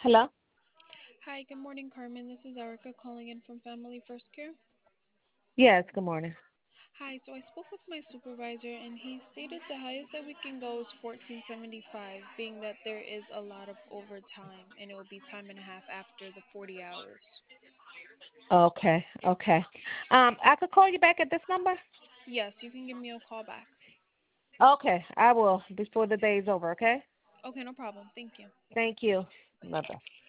Hello? Hi, good morning, Carmen. This is Erica calling in from Family First Care. Yes, good morning. Hi, so I spoke with my supervisor and he stated the highest that we can go is 1475, being that there is a lot of overtime and it will be time and a half after the 40 hours. Okay, okay. I could call you back at this number? Yes, you can give me a call back. Okay, I will before the day's over, okay? Okay, no problem. Thank you. Thank you. Bye-bye.